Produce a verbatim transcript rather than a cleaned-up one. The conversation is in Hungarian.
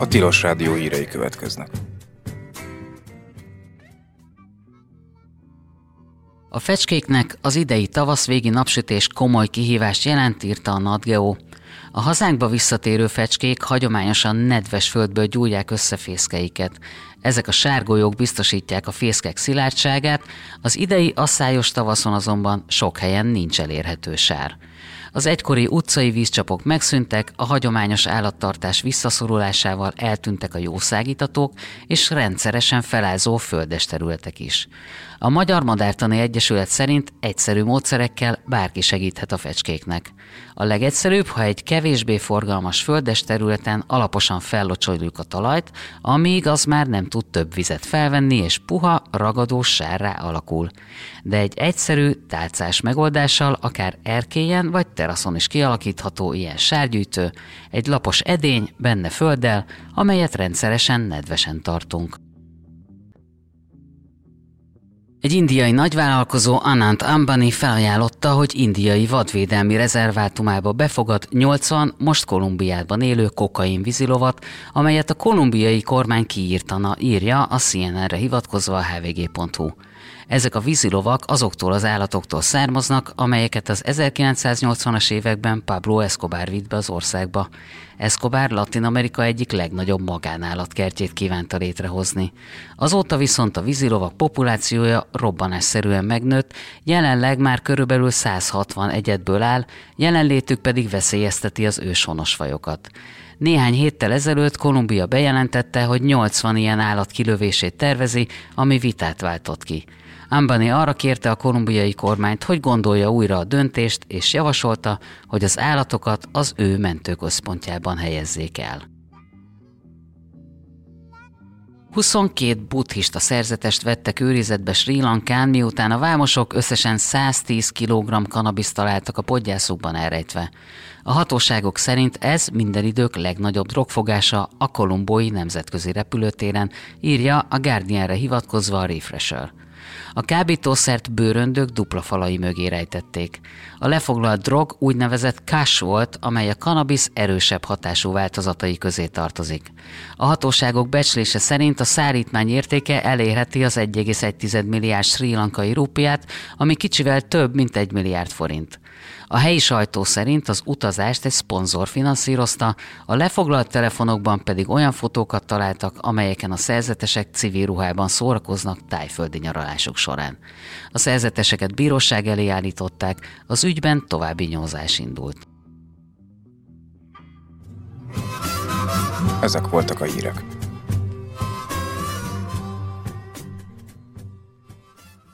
Tilos Rádió hírei következnek. A fecskéknek az idei tavaszvégi napsütés komoly kihívást jelent, írta a NatGeo. A hazánkba visszatérő fecskék hagyományosan nedves földből gyújják össze fészkeiket. Ezek a sárgolyók biztosítják a fészkek szilárdságát, az idei asszályos tavaszon azonban sok helyen nincs elérhető sár. Az egykori utcai vízcsapok megszűntek, a hagyományos állattartás visszaszorulásával eltűntek a jószágítatók és rendszeresen felázó földes területek is. A Magyar Madártani Egyesület szerint egyszerű módszerekkel bárki segíthet a fecskéknek. A legegyszerűbb, ha egy kevésbé forgalmas földes területen alaposan fellocsoljuk a talajt, amíg az már nem tud több vizet felvenni, és puha, ragadós sárrá alakul. De egy egyszerű, tálcás megoldással akár erkélyen vagy teraszon is kialakítható ilyen sárgyűjtő, egy lapos edény, benne földdel, amelyet rendszeresen nedvesen tartunk. Egy indiai nagyvállalkozó, Anant Ambani felajánlotta, hogy indiai vadvédelmi rezervátumába befogad nyolcvan most Kolumbiában élő kokain vízilovat, amelyet a kolumbiai kormány kiírtana, írja a C N N-re hivatkozva a H V G pont Hu. Ezek a vízilovak azoktól az állatoktól származnak, amelyeket az ezerkilencszáznyolcvanas években Pablo Escobar vitt be az országba. Escobar Latin-Amerika egyik legnagyobb magánállatkertjét kívánta létrehozni. Azóta viszont a vízilovak populációja robbanásszerűen megnőtt, jelenleg már körülbelül száz hatvan egyedből áll, jelenlétük pedig veszélyezteti az őshonos fajokat. Néhány héttel ezelőtt Kolumbia bejelentette, hogy nyolcvan ilyen állat kilövését tervezi, ami vitát váltott ki. Ambani arra kérte a kolumbiai kormányt, hogy gondolja újra a döntést, és javasolta, hogy az állatokat az ő mentőközpontjában helyezzék el. huszonkét buddhista szerzetest vettek őrizetbe Srí Lankán, miután a vámosok összesen száztíz kilogramm kanabiszt találtak a podgyászukban elrejtve. A hatóságok szerint ez minden idők legnagyobb drogfogása a kolumbói nemzetközi repülőtéren, írja a Guardianre hivatkozva a Refresher. A kábítószert bőröndök dupla falai mögé rejtették. A lefoglalt drog úgynevezett kush volt, amely a kannabisz erősebb hatású változatai közé tartozik. A hatóságok becslése szerint a szállítmány értéke elérheti az egy egész egy milliárd srí lankai rúpiát, ami kicsivel több, mint egy milliárd forint. A helyi sajtó szerint az utazást egy szponzor finanszírozta, a lefoglalt telefonokban pedig olyan fotókat találtak, amelyeken a szerzetesek civil ruhában szórakoznak tájföldi nyaralásuk során. A szerzeteseket bíróság elé állították, az ügyben további nyomozás indult. Ezek voltak a hírek.